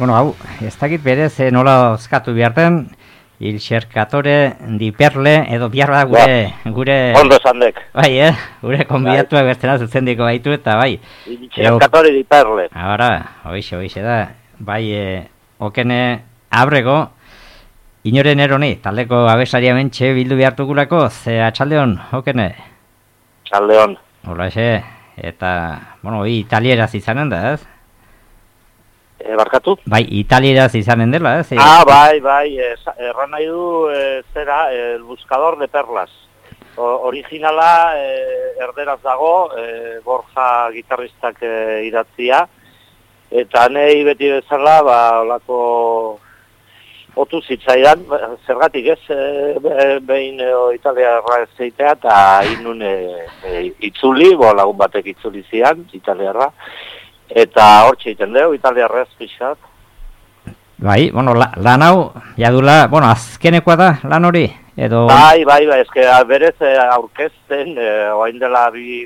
Bueno, hau, ez dakit berez nola oskatu biharten, Il cercatore di perle edo bihar da gure ondo esandek. Bai, gure konbidatuak bestela zuzendiko baitu eta bai. Il cercatore di perle. Ahora, hoixe da. Bai, okene abrego inoren eroni, taldeko abesaria mentxe bildu bihartukulako, ze atxaldeon, okene? Atxaldeon. Holaxe, eta, bueno, italieraz izanen da, ez? Barkatu? Bai, italieraz izanen dela, ez? Bai, erran nahi du, zera, el buscador de perlas. Originala, erderaz dago, Borja gitarristak idatzia, eta nahi beti bezala, olako otu zitzaidan, zergatik ez, behin italiarra ez zeitea, eta inun itzuli, lagun batek itzuli zian, italiarra, eta hor txeiten dugu, italiarra ez pixat. Bai, bueno, lan hau, jadula, bueno, azkenekoa da, lan hori, edo... Bai, ezke berez aurkezten, oain dela bi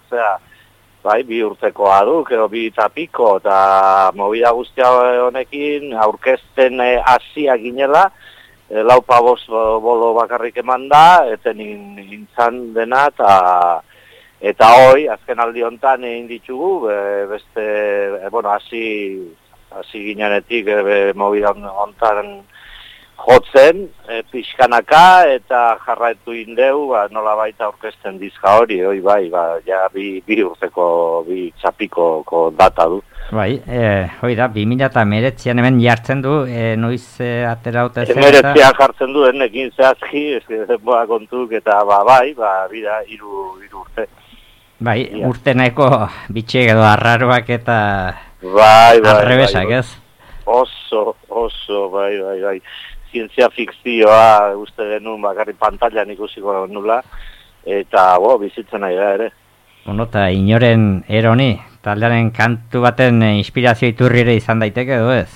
urtekoa duk, edo bi tapiko, eta movida guztia honekin aurkezten hasia ginela, laupa bolo bakarrik eman da, eten intzan dena, eta hoi, azken aldi hontan egin ditugu, beste, hasi ginenetik movida hontan jotzen, pixkanaka, eta jarraitu indeu, nola baita aurkezten dizka hori, ja bi urteko, bi txapiko data du. Bai, hoi da, 2019an hemen jartzen du, noiz atera hota zen? 2019an jartzen du, enekin zehazki, zenboa kontuk, eta bida, iru urte. Bai, urte nahiko bitxek edo arraroak eta arrebesak, ez? Oso, bai. Zientzia fikzioa uste genuen bakarri pantailan ikusiko nula, eta bizitzen nahi da ere. Bueno, eta inoren eroni, taldearen kantu baten inspirazio iturri ere izan daiteke edo ez?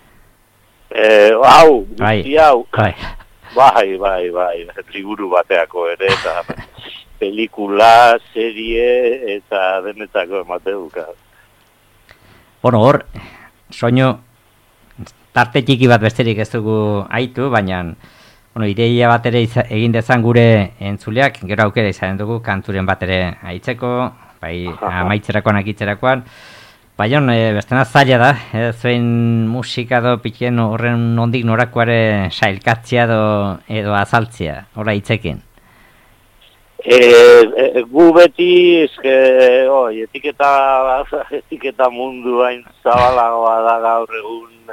Guzti hau. Bai, liburu bateako ere, eta pelikula, serie, eta denetako emateuka. Bueno, hor, soinu tarte txiki bat besterik ez dugu aitu, baina ideia bat ere egin dezan gure entzuleak, gero aukera izanen dugu kanturen bat ere aitzeko, bai amaitzerakoan, akitzerakoan, baina bestena zaila da, zuen musika do pitien horren nondik norakoare sailkatzea edo azaltzea, horra hitzekin. Gu beti, etiketa mundu hain zabalagoa da gaur egun,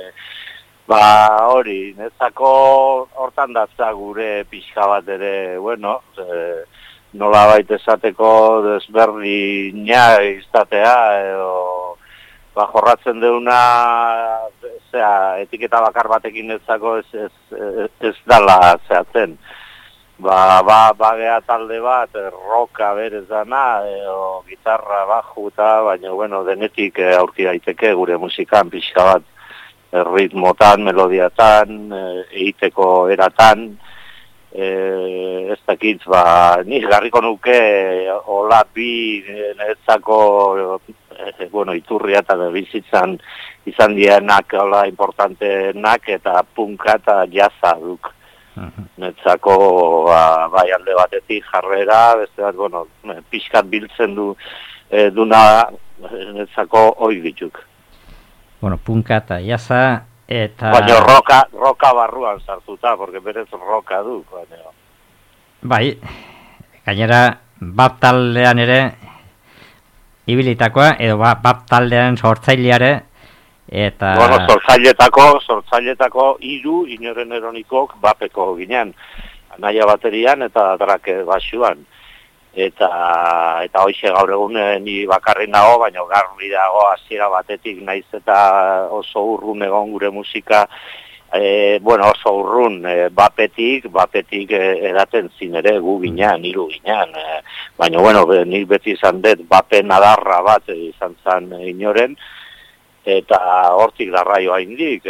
hori, nezako hortan datza gure pixka bat ere, nola baita esateko desberdina izatea, edo jorratzen deuna, etiketa bakar batekin nezako ez dala zehatzen. Bagea talde bat, roka berez dana, gitarra, baju eta, baina, denetik aurki daiteke gure musikan pixka bat, ritmotan, melodiatan, egiteko eratan, ez dakit, nik garriko nuke, hola bi netzako, iturria eta bizitzan izan dienak, hola importanteenak, eta punka eta jaza duk. Netzako bai alde batetik jarrera, beste bat, pixkat biltzen duna netzako hoi dituk. Punka eta jaza, eta... Baina roka barruan sartuta, porque berez roka du. Bai, gainera, bap taldean ere, ibilitakoa, edo bap taldean sortzaileare, eta... Sortzailetako hiru inoren eronikok bapeko ginen. Naia baterian eta drake basuan. Eta hoxe gaur egun ni bakarri nago, baina garbi dago hasiera batetik naiz eta oso urrun egon gure musika, oso urrun bapetik edaten zin ere gu ginen, hiru ginen. Baina, nik beti izan dut bapen adarra bat izan zen inoren, eta hortik darraioa indik,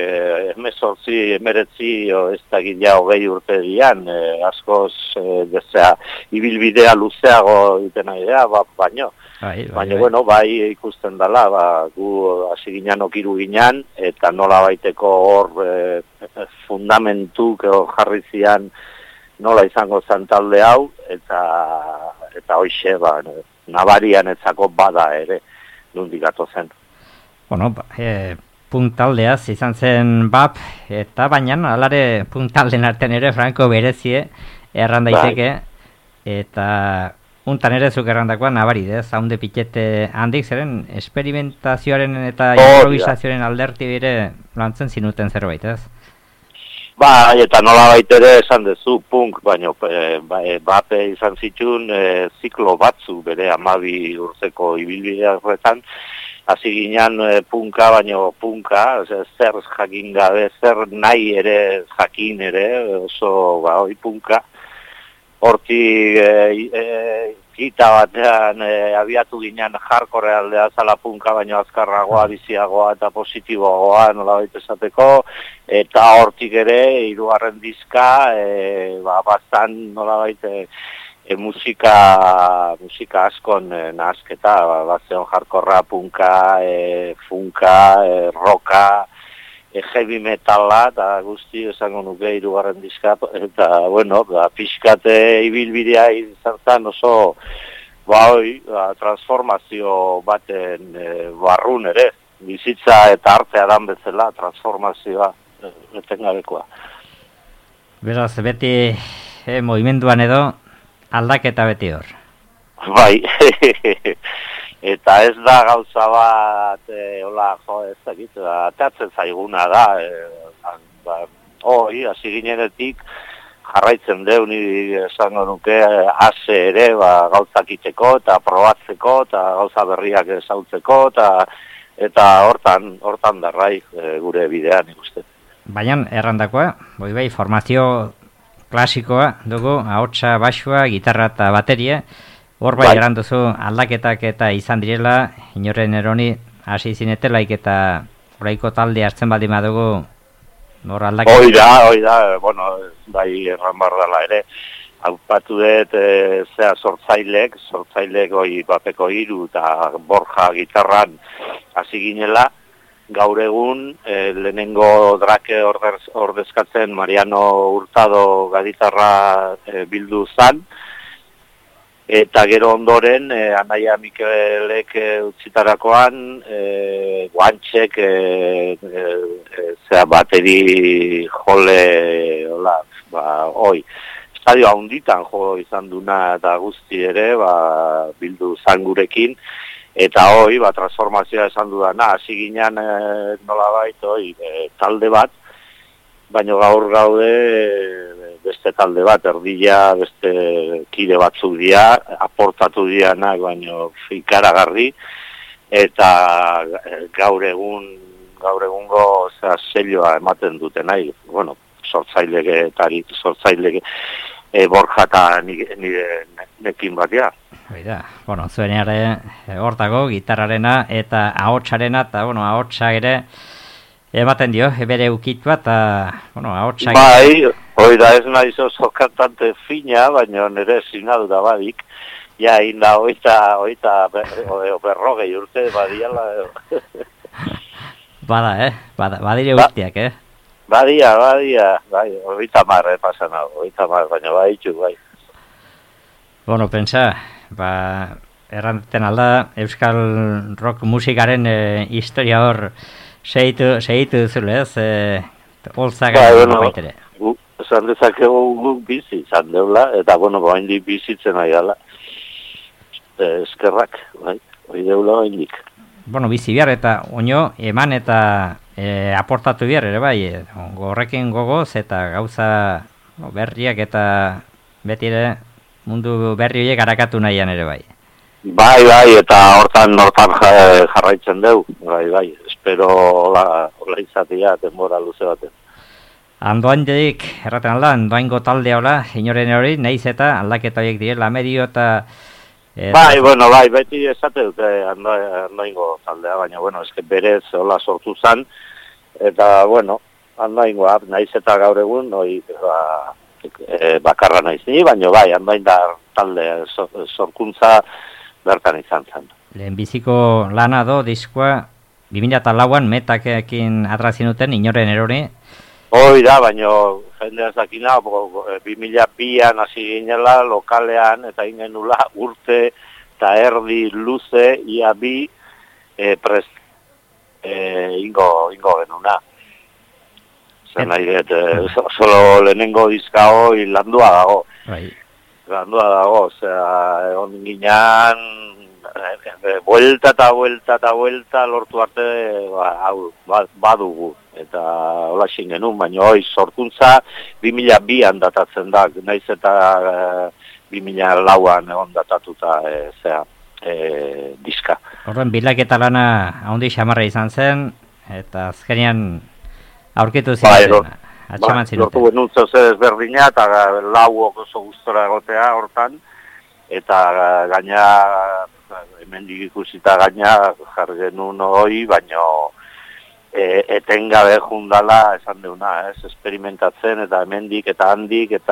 19 ez da gila 20 urte dian, askoz, ibilbidea luzeago ditena idea, baino. Baina, bueno, bai ikusten dela, gu hasi ginen okiru ginen, eta nola baiteko hor fundamentuk jarri zian nola izango zen talde hau, eta hoxe, nabarian etzako bada ere, nondik zen. Bueno, punk taldeaz izan zen BAP, eta baina alare punk talden artean ere Franco berezie erran daiteke, eta untan ere zuk errandakoa nabari, zaunde pikete handik, zeren esperimentazioaren eta improvisazioaren alderti bire lantzen zinuten zerbait, ez? Eta nola baitere esan dezu punk, baina bape izan zituen ziklo batzu bere 12 urteko ibilbidea horretan, hasi ginen punka, baina punka, zer jakin gabe, zer nahi ere jakin ere, oso punka. Hortik gita batean abiatu ginen hardcore aldea zala punka, baina azkarragoa, biziagoa eta positiboagoa nolabait esateko, eta hortik ere, 3. diska, bastan nolabait musika askon nahazketa, bazeon hardcorea, punka, funka, rocka, heavy metala, eta guzti esango nuke 3. diska, eta, bueno, pixkate ibilbidea izan zen oso, transformazio baten barrun ere, bizitza eta artea dan bezala, transformazioa etengabekoa. Beraz, beti movimenduan edo aldaketa beti hor. Bai, eta ez da gauza bat, ez dakit, atatzen zaiguna da, hasi ginenetik jarraitzen deu, niri esango nuke, ase ere, gauzak iteko, eta probatzeko, eta gauza berriak ezautzeko, eta hortan darrai gure bidean ikusten. Baina, errandakoa, bai, formazio klasikoa dugu, ahotsa, baxua, gitarra eta bateria, hor bai eranduzu aldaketak eta izan direla, inoren eroni hasi zinetelaik eta oraiko talde hartzen baldin badugu hor aldaketak. Hoi da, bueno, bai erran bardala ere, haupatu dut sortzailek hoi bapeko 3 eta Borja gitarran hasi ginela, gaur egun, lehenengo drake ordezkatzen Mariano Hurtado gaditarra bildu zan, eta gero ondoren, Anaia Mikelek utzitarakoan, guantxek, bateri jole, estadio handitan jo izan duna eta guzti ere, bildu zan gurekin, eta transformazioa esan dudana, hasi ginen nolabait, talde bat, baina gaur gaude beste talde bat, erdila, beste kide batzuk dira, aportatu dianak, baina ikaragarri, eta gaur egungo selloa ematen dute nahi, bueno, sortzaileke Borja eta nekin bat, ja. Bueno, zuen ere hortago, gitarrarena eta ahotsarena, eta, bueno, ahotsa ere ematen dio, bere ukitua, eta, bueno, ahotsa... Bai, da ez nahi oso kantante fina, baina nire sinadura badik, ja, inda, berrogei urte badiala. Badire urteak, Badia, bai, 30 pasan hau, 30, baina bai. Bueno, pentsa, errantzen alda, euskal rock musikaren historia hor segitu duzule, ez? Holtzagan baitere. Esan dezakegu guk bizi izan deula, eta, bueno, baindik bizitzen nahi gala. Eskerrak, bai, hori deula baindik. Bueno, bizi behar eta oino eman eta aportatu behar ere bai, horrekin gogoz eta gauza berriak eta beti ere mundu berri horiek harakatu nahian ere bai. Bai, eta hortan jarraitzen deu, bai, espero hola izatea denbora luze baten. Andoain dedik, erraten alda, andoaingo talde hola, inoren hori, nahiz eta aldaketa horiek direla medio eta Bai, beti esate dute Andoaingo taldea, baina, eske berez hola sortu zan, eta, Andoaingoa, naiz eta gaur egun, bakarra naiz ni, baina bai, Andoaindar talde sorkuntza bertan izan zen. Lehenbiziko lana diskoa, 2004an metakekin atrazien duten, inoren erori? Hoi da, baina jendea zakina, 2002an hasi ginela, lokalean, eta ingenula urte eta erdi luze, ia bi prest ingo genuna. Zer nahi solo lehenengo diska hoi landua dago. Landua dago, egon ginean, buelta eta buelta lortu arte badugu. Eta hola genuen, baina hoi sorkuntza 2002an datatzen da, naiz eta 2004an egon datatuta diska. Horren bilaketa lana haundi xamarra izan zen, eta azkenean aurkitu ziren, atxaman zinuten. Lortu genuen zeu ezberdina, eta lauok oso gustora egotea hortan, eta gaina, hemendik ikusita gaina jarri genuen hoi, baina etengabe jundala esan deuna, experimentatzen eta hemendik eta handik eta,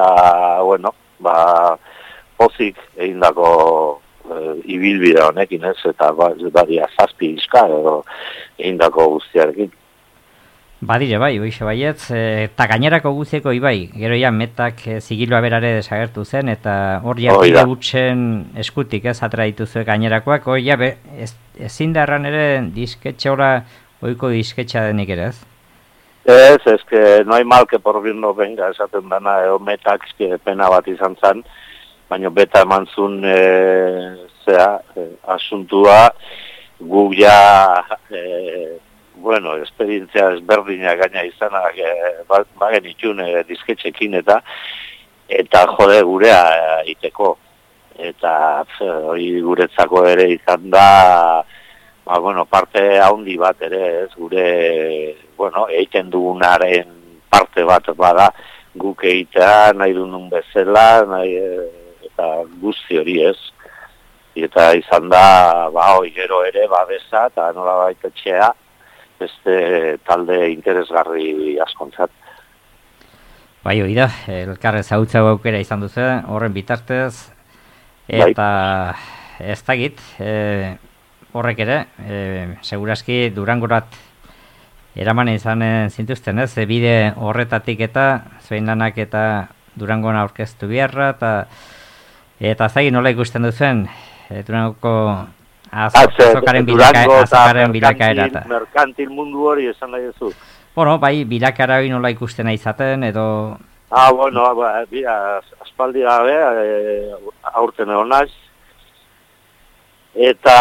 pozik egindako ibilbide honekin, eta badia zazpi diska edo egindako guztiarekin. Badire bai, oixe baietz, eta gainerako guztieko ibai, gero ja metak zigiloa berare desagertu zen, eta hor jartile gutxen eskutik atera dituzue gainerakoak, hori ja, ezin da erran ere disketxe oiko disketxa denik ere, ez? Ez que no hay mal que por bien no venga, esaten dana, metak pena bat izan zen, baina beta eman zuen asuntua gu ja esperientzia ezberdina gaina izanak bagen itxun disketxekin eta jode gurea iteko. Eta hori guretzako ere izan da, parte haundi bat ere, ez gure, egiten dugunaren parte bat bada guk egitea nahi dunun bezala, eta guzti hori ez. Eta izan da, hori gero ere, babesa eta nola baitetxea, beste talde interesgarri askontzat. Bai, hori da, elkarre zautzau aukera izan duzu, horren bitartez, eta ez dakit, horrek ere, segurazki Durangorat eraman izan zintuzten, ez? Bide horretatik eta zuen lanak eta Durangon aurkeztu biharra, eta zagi nola ikusten duzen, Durangoko azokaren bilakaera. Merkantil mundu hori esan nahi duzu. Bai, bilakara hori nola ikustena izaten, edo... aspaldi gabe, aurten egon naiz. Eta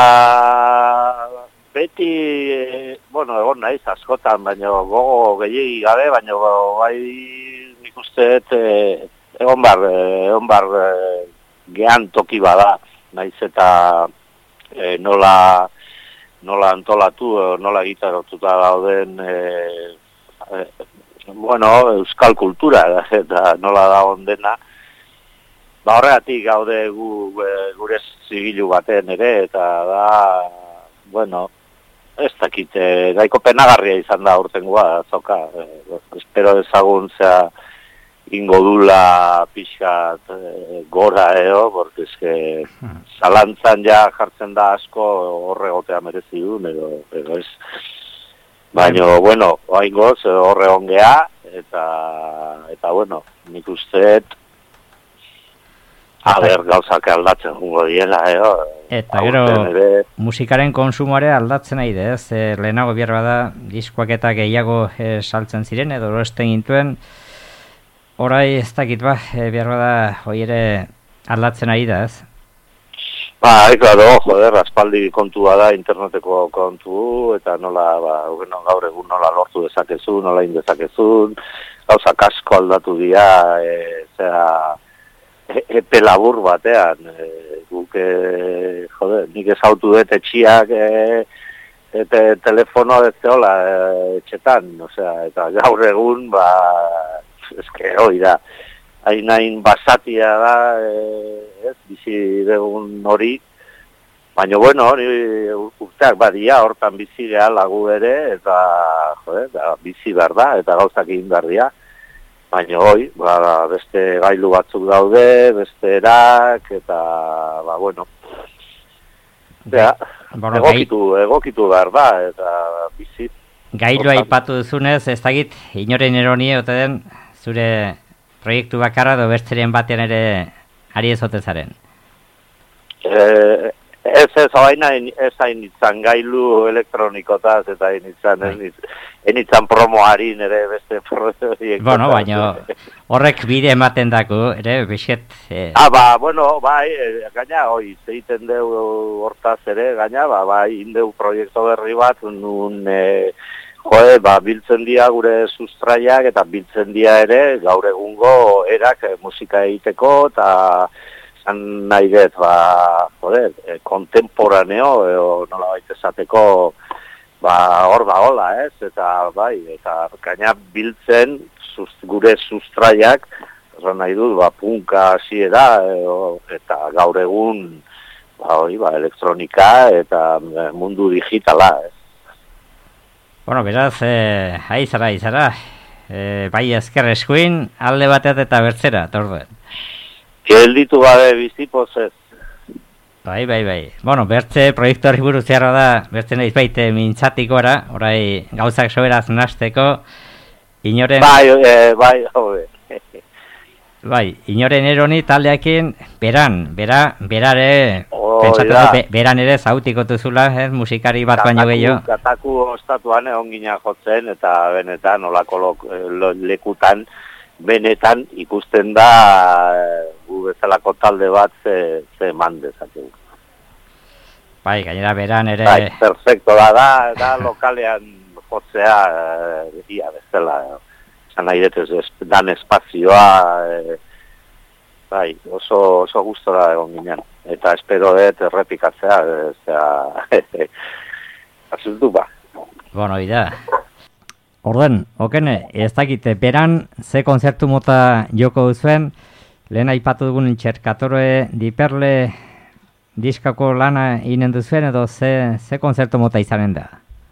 beti, egon naiz askotan, baina gogo gehiagi gabe, baina bai nik uste egon bar gehan toki bada, naiz eta nola antolatu, nola gitarotuta dauden euskal kultura eta nola da ondena. Horregatik gaude gure zigilu baten ere, eta da, ez dakit, gaiko penagarria izan da urtengoa, azoka. Espero ezagun ingo dula pixkat gora porque eske zalantzan ja jartzen da asko horregotea merezi duen, edo ez. Baina, oaingoz horre ongea, eta nik usteet, gauzak aldatzen jungo diela, Eta gero, musikaren konsumoare aldatzen nahi ez? Lehenago bierba da, diskoak eta gehiago saltzen ziren, edo esten gintuen, orai ez dakit bierba da, hoi ere aldatzen nahi da, ez? Claro, aspaldi kontua da, interneteko kontu, eta nola, gaur egun nola lortu dezakezun, nola indezakezun, gauzak asko aldatu dira, epe labur batean, guk, nik ezautu dut etxiak, telefono ez zehola etxetan, eta gaur egun, eske hori da, hain basatia da, bizi degun hori, Baina, bueno, urteak badia, hortan bizi geha lagu ere, eta bizi behar da, eta gauzak egin behar dira. Baina, beste gailu batzuk daude, beste erak, eta, bueno, egokitu behar da, eta bizi. Gailu aipatu duzunez, ez dakit, inoren eronie, ote den, zure proiektu bakarra, do bertzeren batean ere ari ezote zaren? Ez hain itzan gailu elektronikotaz, eta enitzan promoari nire beste proiektu. Bueno, baina horrek bide ematen dako, ere, bisket... gaina, zeiten deu hortaz ere, gaina, indeu proiektu berri bat, biltzen dia gure sustraiak, eta biltzen dia ere, gaur egungo erak musika egiteko, eta nahi dut, kontemporaneo, nola baita esateko, hor da hola, ez? Eta gaina biltzen gure sustraiak, nahi dut, punka hasiera, eta gaur egun, elektronika eta mundu digitala, ez? Bueno, beraz, aizara, bai ezker eskuin, alde bateat eta bertzera, torduen. Gelditu gabe bizipoz ez. Bai. Bueno, bertze proiektuari buruz zeharra da, bertze nahiz baite mintzatik gora, orai gauzak soberaz nasteko, inoren... Bai, inoren eroni taldeakin, berare, pentsatu beran ere zautikotu zula, musikari bat baino gehiago. Kataku ostatuan egon gina jotzen, eta benetan, olako lekutan, benetan ikusten da gu bezalako talde bat ze eman dezakegu. Bai, gainera beran ere... Bai, perfecto da lokalean jotzea ia bezala. Zan nahi dut dan espazioa, oso gustora egon ginen. Eta espero dut errepikatzea, azultu ba. Bueno, ida. Orden, okene, ez dakite, beran ze konzertu mota joko duzuen, lehen aipatu dugun Txerkatore Diperle diskako lana inen duzuen, edo ze konzertu mota izanen da?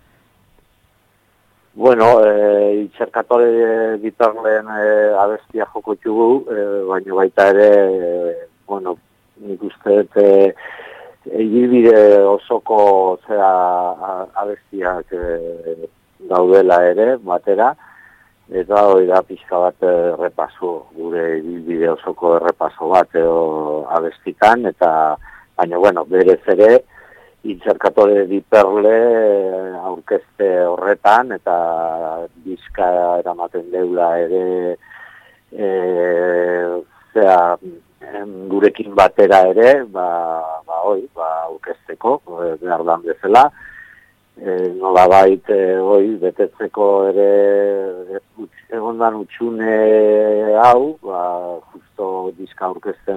Bueno, Txerkatore Diperleen abestia joko txugu, baina baita ere, nik uste egibide osoko abestiak daudela ere, batera, eta hori da pixka bat errepaso, gure ibilbide osoko errepaso bat abestitan, eta baina, berez ere, Txerkatore Diperle aurkezte horretan, eta diska eramaten deula ere, gurekin batera ere, aurkezteko, behar dan bezala, nola bait, betetzeko ere egondan utxune hau, justo diska aurkezten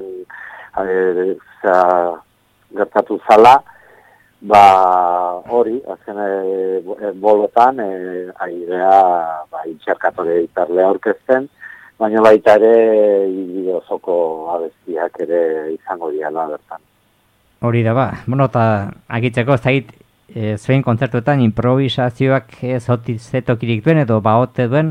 gertatu zala, hori, azken bolotan, airea Txerkatore Diperle aurkezten, baina baita ere ibide osoko abestiak ere izango diala bertan. Hori da ba, eta agitzeko ez dakit zuen kontzertuetan improvisazioak zetokirik duen edo baote duen?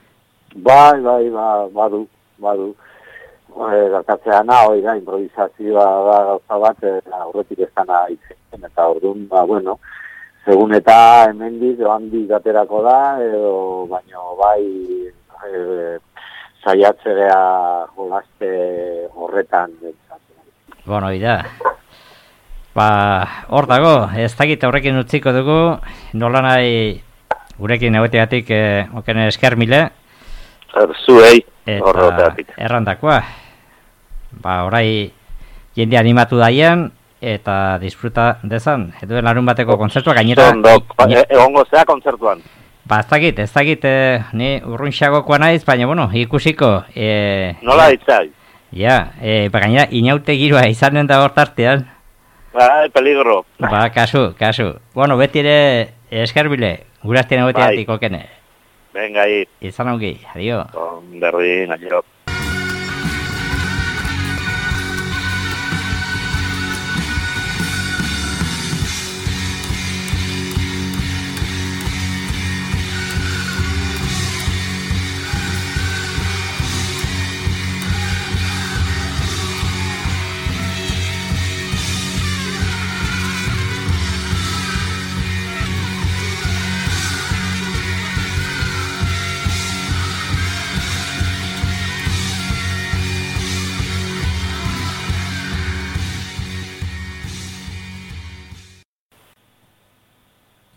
Badu. Gertatzeana, hori da, improvisazioa da gauza bat, aurretik ez dana itzen, eta orduan, segun eta hemendik, handik aterako da, baina saiatzea jolaste horretan. Bueno, ida. Hor dago, ez dakit horrekin utziko dugu, nola nahi gurekin egoteatik okene esker mile. Zuei, horretik. Errandakoa. Orai jende animatu daien, eta disfruta dezan. Eduen larun bateko kontzertua gainera... Egongo zea kontzertuan. Ez dakit, ni urrunxagokoa naiz, baina, ikusiko. Nola ditzai? Ja, gainera, inaute giroa izanen da hor tartean. Peligro. Kasu. Beti ere eskerbile, guraztien egoteatik okene. Venga, izan ongi, adio. Berdin, adio.